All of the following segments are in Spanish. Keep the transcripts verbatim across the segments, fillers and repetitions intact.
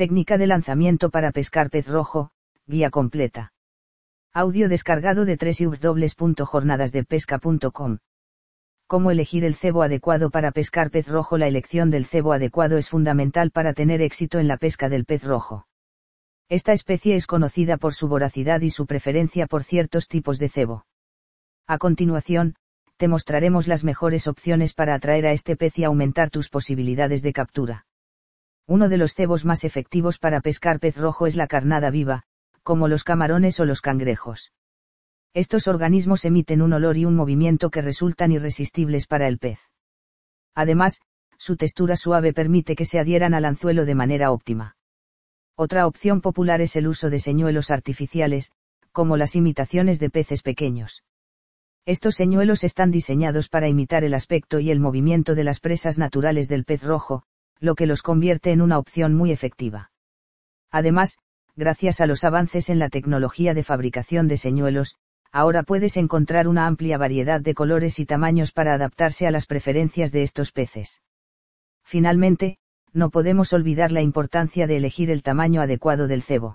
Técnica de lanzamiento para pescar pez rojo, guía completa. Audio descargado de doble u doble u doble u punto jornadas de pesca punto com. ¿Cómo elegir el cebo adecuado para pescar pez rojo? La elección del cebo adecuado es fundamental para tener éxito en la pesca del pez rojo. Esta especie es conocida por su voracidad y su preferencia por ciertos tipos de cebo. A continuación, te mostraremos las mejores opciones para atraer a este pez y aumentar tus posibilidades de captura. Uno de los cebos más efectivos para pescar pez rojo es la carnada viva, como los camarones o los cangrejos. Estos organismos emiten un olor y un movimiento que resultan irresistibles para el pez. Además, su textura suave permite que se adhieran al anzuelo de manera óptima. Otra opción popular es el uso de señuelos artificiales, como las imitaciones de peces pequeños. Estos señuelos están diseñados para imitar el aspecto y el movimiento de las presas naturales del pez rojo, lo que los convierte en una opción muy efectiva. Además, gracias a los avances en la tecnología de fabricación de señuelos, ahora puedes encontrar una amplia variedad de colores y tamaños para adaptarse a las preferencias de estos peces. Finalmente, no podemos olvidar la importancia de elegir el tamaño adecuado del cebo.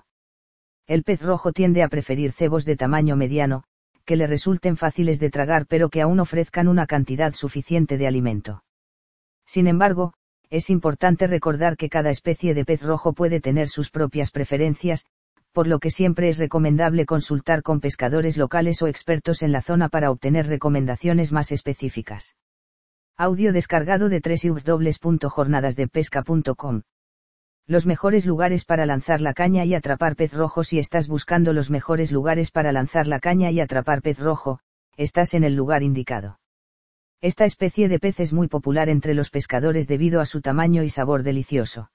El pez rojo tiende a preferir cebos de tamaño mediano, que le resulten fáciles de tragar pero que aún ofrezcan una cantidad suficiente de alimento. Sin embargo, es importante recordar que cada especie de pez rojo puede tener sus propias preferencias, por lo que siempre es recomendable consultar con pescadores locales o expertos en la zona para obtener recomendaciones más específicas. Audio descargado de doble u doble u doble u punto jornadas de pesca punto com. Los mejores lugares para lanzar la caña y atrapar pez rojo. Si estás buscando los mejores lugares para lanzar la caña y atrapar pez rojo, estás en el lugar indicado. Esta especie de pez es muy popular entre los pescadores debido a su tamaño y sabor delicioso.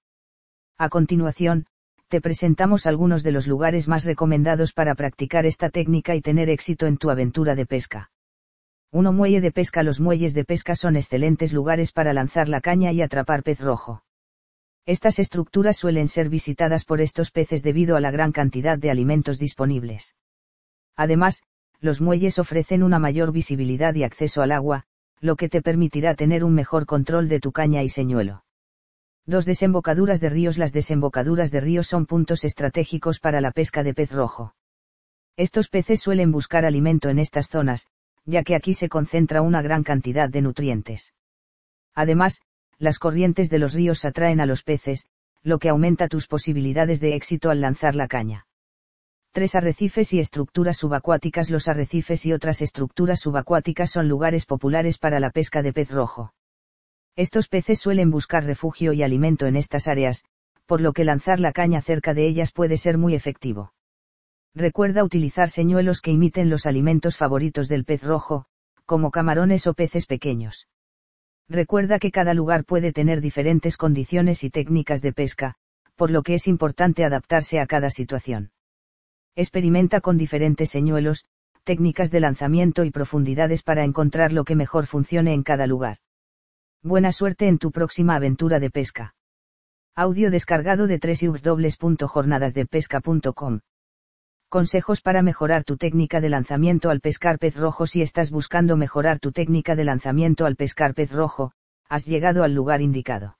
A continuación, te presentamos algunos de los lugares más recomendados para practicar esta técnica y tener éxito en tu aventura de pesca. uno Muelle de pesca. Los muelles de pesca son excelentes lugares para lanzar la caña y atrapar pez rojo. Estas estructuras suelen ser visitadas por estos peces debido a la gran cantidad de alimentos disponibles. Además, los muelles ofrecen una mayor visibilidad y acceso al agua, lo que te permitirá tener un mejor control de tu caña y señuelo. dos Desembocaduras de ríos. Las desembocaduras de ríos son puntos estratégicos para la pesca de pez rojo. Estos peces suelen buscar alimento en estas zonas, ya que aquí se concentra una gran cantidad de nutrientes. Además, las corrientes de los ríos atraen a los peces, lo que aumenta tus posibilidades de éxito al lanzar la caña. tres Arrecifes y estructuras subacuáticas. Los arrecifes y otras estructuras subacuáticas son lugares populares para la pesca de pez rojo. Estos peces suelen buscar refugio y alimento en estas áreas, por lo que lanzar la caña cerca de ellas puede ser muy efectivo. Recuerda utilizar señuelos que imiten los alimentos favoritos del pez rojo, como camarones o peces pequeños. Recuerda que cada lugar puede tener diferentes condiciones y técnicas de pesca, por lo que es importante adaptarse a cada situación. Experimenta con diferentes señuelos, técnicas de lanzamiento y profundidades para encontrar lo que mejor funcione en cada lugar. Buena suerte en tu próxima aventura de pesca. Audio descargado de doble u doble u doble u punto jornadas de pesca punto com. Consejos para mejorar tu técnica de lanzamiento al pescar pez rojo. Si estás buscando mejorar tu técnica de lanzamiento al pescar pez rojo, has llegado al lugar indicado.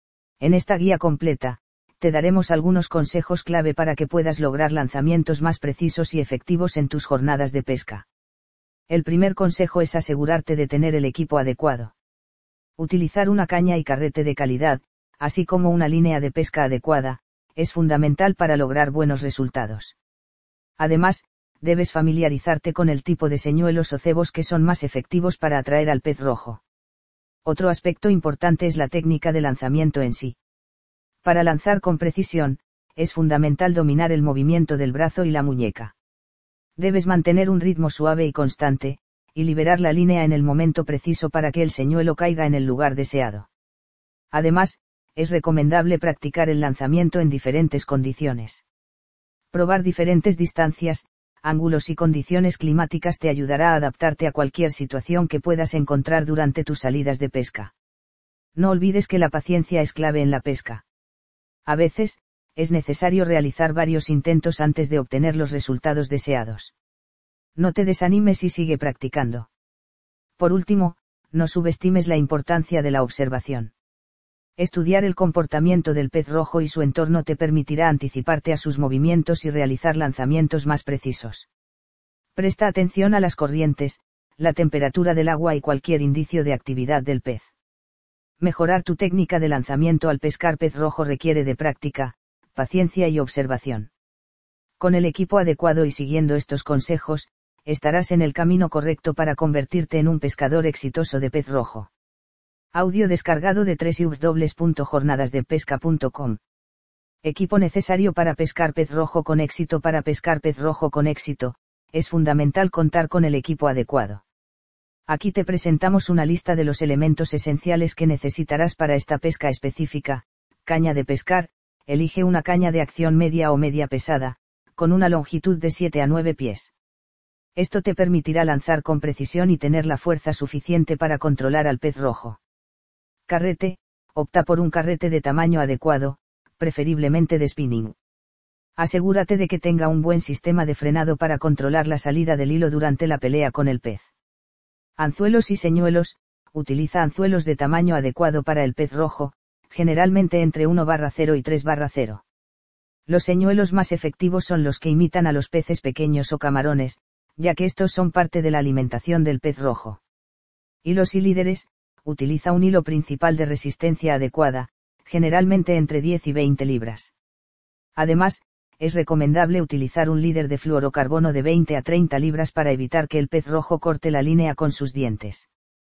En esta guía completa, te daremos algunos consejos clave para que puedas lograr lanzamientos más precisos y efectivos en tus jornadas de pesca. El primer consejo es asegurarte de tener el equipo adecuado. Utilizar una caña y carrete de calidad, así como una línea de pesca adecuada, es fundamental para lograr buenos resultados. Además, debes familiarizarte con el tipo de señuelos o cebos que son más efectivos para atraer al pez rojo. Otro aspecto importante es la técnica de lanzamiento en sí. Para lanzar con precisión, es fundamental dominar el movimiento del brazo y la muñeca. Debes mantener un ritmo suave y constante, y liberar la línea en el momento preciso para que el señuelo caiga en el lugar deseado. Además, es recomendable practicar el lanzamiento en diferentes condiciones. Probar diferentes distancias, ángulos y condiciones climáticas te ayudará a adaptarte a cualquier situación que puedas encontrar durante tus salidas de pesca. No olvides que la paciencia es clave en la pesca. A veces, es necesario realizar varios intentos antes de obtener los resultados deseados. No te desanimes y sigue practicando. Por último, no subestimes la importancia de la observación. Estudiar el comportamiento del pez rojo y su entorno te permitirá anticiparte a sus movimientos y realizar lanzamientos más precisos. Presta atención a las corrientes, la temperatura del agua y cualquier indicio de actividad del pez. Mejorar tu técnica de lanzamiento al pescar pez rojo requiere de práctica, paciencia y observación. Con el equipo adecuado y siguiendo estos consejos, estarás en el camino correcto para convertirte en un pescador exitoso de pez rojo. Audio descargado de doble u doble u doble u punto jornadas de pesca punto com. Equipo necesario para pescar pez rojo con éxito. Para pescar pez rojo con éxito, es fundamental contar con el equipo adecuado. Aquí te presentamos una lista de los elementos esenciales que necesitarás para esta pesca específica. Caña de pescar: elige una caña de acción media o media pesada, con una longitud de siete a nueve pies. Esto te permitirá lanzar con precisión y tener la fuerza suficiente para controlar al pez rojo. Carrete: opta por un carrete de tamaño adecuado, preferiblemente de spinning. Asegúrate de que tenga un buen sistema de frenado para controlar la salida del hilo durante la pelea con el pez. Anzuelos y señuelos: utiliza anzuelos de tamaño adecuado para el pez rojo, generalmente entre uno barra cero y tres barra cero. Los señuelos más efectivos son los que imitan a los peces pequeños o camarones, ya que estos son parte de la alimentación del pez rojo. Hilos y líderes: utiliza un hilo principal de resistencia adecuada, generalmente entre diez y veinte libras. Además, es recomendable utilizar un líder de fluorocarbono de veinte a treinta libras para evitar que el pez rojo corte la línea con sus dientes.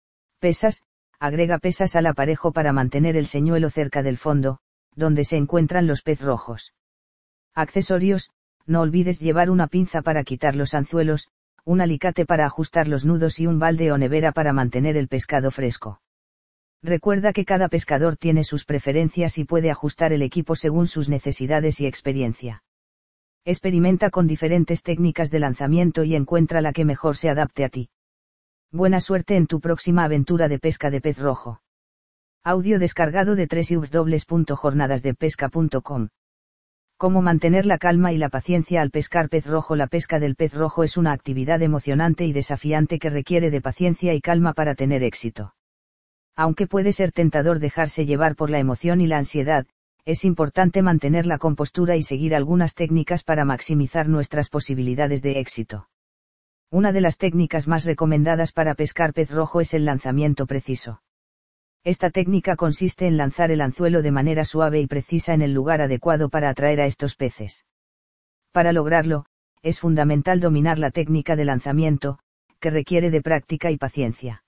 Pesas: agrega pesas al aparejo para mantener el señuelo cerca del fondo, donde se encuentran los pez rojos. Accesorios: no olvides llevar una pinza para quitar los anzuelos, un alicate para ajustar los nudos y un balde o nevera para mantener el pescado fresco. Recuerda que cada pescador tiene sus preferencias y puede ajustar el equipo según sus necesidades y experiencia. Experimenta con diferentes técnicas de lanzamiento y encuentra la que mejor se adapte a ti. Buena suerte en tu próxima aventura de pesca de pez rojo. Audio descargado de doble u doble u doble u punto jornadas de pesca punto com. Cómo mantener la calma y la paciencia al pescar pez rojo. La pesca del pez rojo es una actividad emocionante y desafiante que requiere de paciencia y calma para tener éxito. Aunque puede ser tentador dejarse llevar por la emoción y la ansiedad, es importante mantener la compostura y seguir algunas técnicas para maximizar nuestras posibilidades de éxito. Una de las técnicas más recomendadas para pescar pez rojo es el lanzamiento preciso. Esta técnica consiste en lanzar el anzuelo de manera suave y precisa en el lugar adecuado para atraer a estos peces. Para lograrlo, es fundamental dominar la técnica de lanzamiento, que requiere de práctica y paciencia.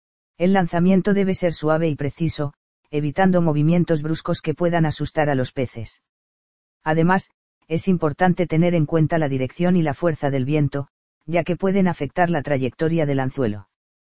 El lanzamiento debe ser suave y preciso, evitando movimientos bruscos que puedan asustar a los peces. Además, es importante tener en cuenta la dirección y la fuerza del viento, ya que pueden afectar la trayectoria del anzuelo.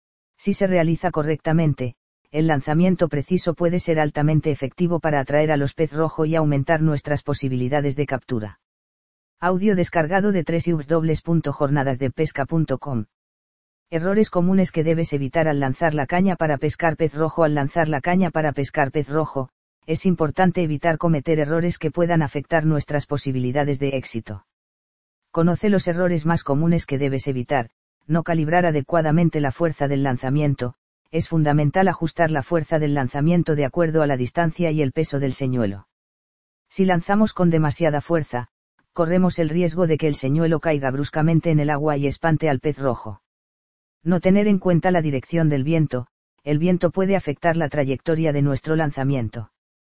Si se realiza correctamente, el lanzamiento preciso puede ser altamente efectivo para atraer a los pez rojo y aumentar nuestras posibilidades de captura. Audio descargado de doble u doble u doble u punto jornadas de pesca punto com. Errores comunes que debes evitar al lanzar la caña para pescar pez rojo. Al lanzar la caña para pescar pez rojo, es importante evitar cometer errores que puedan afectar nuestras posibilidades de éxito. Conoce los errores más comunes que debes evitar: no calibrar adecuadamente la fuerza del lanzamiento. Es fundamental ajustar la fuerza del lanzamiento de acuerdo a la distancia y el peso del señuelo. Si lanzamos con demasiada fuerza, corremos el riesgo de que el señuelo caiga bruscamente en el agua y espante al pez rojo. No tener en cuenta la dirección del viento: el viento puede afectar la trayectoria de nuestro lanzamiento.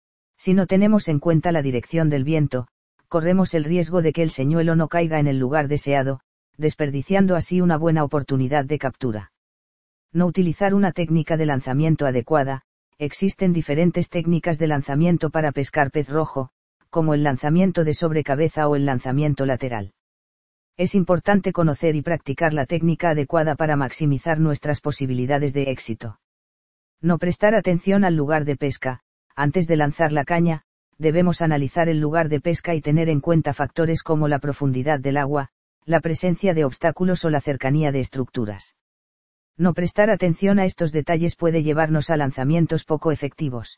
Si no tenemos en cuenta la dirección del viento, corremos el riesgo de que el señuelo no caiga en el lugar deseado, desperdiciando así una buena oportunidad de captura. No utilizar una técnica de lanzamiento adecuada. Existen diferentes técnicas de lanzamiento para pescar pez rojo, como el lanzamiento de sobrecabeza o el lanzamiento lateral. Es importante conocer y practicar la técnica adecuada para maximizar nuestras posibilidades de éxito. No prestar atención al lugar de pesca. Antes de lanzar la caña, debemos analizar el lugar de pesca y tener en cuenta factores como la profundidad del agua, la presencia de obstáculos o la cercanía de estructuras. No prestar atención a estos detalles puede llevarnos a lanzamientos poco efectivos.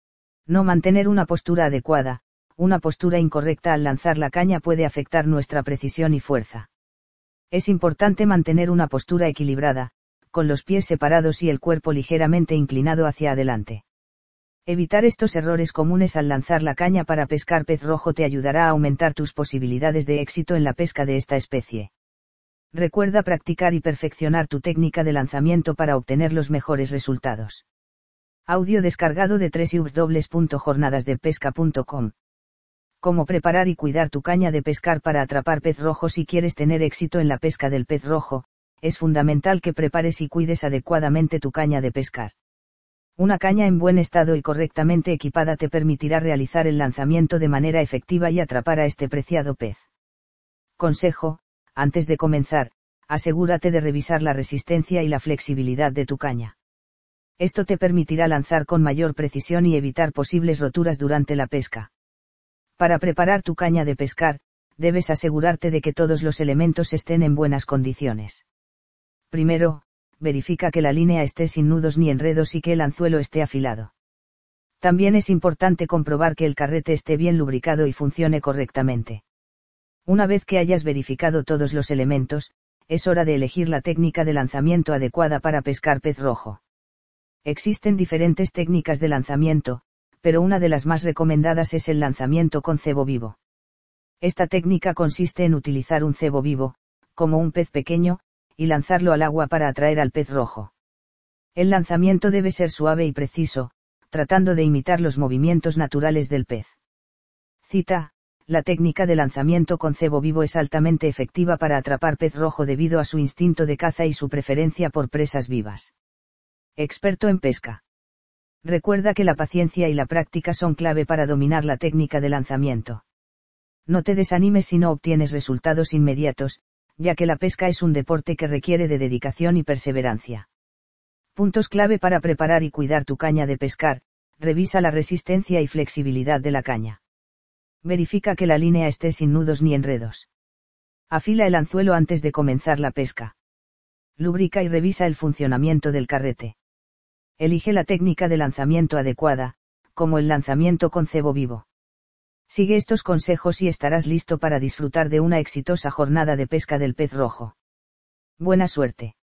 No mantener una postura adecuada. Una postura incorrecta al lanzar la caña puede afectar nuestra precisión y fuerza. Es importante mantener una postura equilibrada, con los pies separados y el cuerpo ligeramente inclinado hacia adelante. Evitar estos errores comunes al lanzar la caña para pescar pez rojo te ayudará a aumentar tus posibilidades de éxito en la pesca de esta especie. Recuerda practicar y perfeccionar tu técnica de lanzamiento para obtener los mejores resultados. Audio descargado de doble u doble u doble u punto jornadas de pesca punto com. Cómo preparar y cuidar tu caña de pescar para atrapar pez rojo. Si quieres tener éxito en la pesca del pez rojo, es fundamental que prepares y cuides adecuadamente tu caña de pescar. Una caña en buen estado y correctamente equipada te permitirá realizar el lanzamiento de manera efectiva y atrapar a este preciado pez. Consejo: antes de comenzar, asegúrate de revisar la resistencia y la flexibilidad de tu caña. Esto te permitirá lanzar con mayor precisión y evitar posibles roturas durante la pesca. Para preparar tu caña de pescar, debes asegurarte de que todos los elementos estén en buenas condiciones. Primero, verifica que la línea esté sin nudos ni enredos y que el anzuelo esté afilado. También es importante comprobar que el carrete esté bien lubricado y funcione correctamente. Una vez que hayas verificado todos los elementos, es hora de elegir la técnica de lanzamiento adecuada para pescar pez rojo. Existen diferentes técnicas de lanzamiento, pero una de las más recomendadas es el lanzamiento con cebo vivo. Esta técnica consiste en utilizar un cebo vivo, como un pez pequeño, y lanzarlo al agua para atraer al pez rojo. El lanzamiento debe ser suave y preciso, tratando de imitar los movimientos naturales del pez. Cita: la técnica de lanzamiento con cebo vivo es altamente efectiva para atrapar pez rojo debido a su instinto de caza y su preferencia por presas vivas. Experto en pesca. Recuerda que la paciencia y la práctica son clave para dominar la técnica de lanzamiento. No te desanimes si no obtienes resultados inmediatos, ya que la pesca es un deporte que requiere de dedicación y perseverancia. Puntos clave para preparar y cuidar tu caña de pescar: revisa la resistencia y flexibilidad de la caña. Verifica que la línea esté sin nudos ni enredos. Afila el anzuelo antes de comenzar la pesca. Lubrica y revisa el funcionamiento del carrete. Elige la técnica de lanzamiento adecuada, como el lanzamiento con cebo vivo. Sigue estos consejos y estarás listo para disfrutar de una exitosa jornada de pesca del pez rojo. Buena suerte.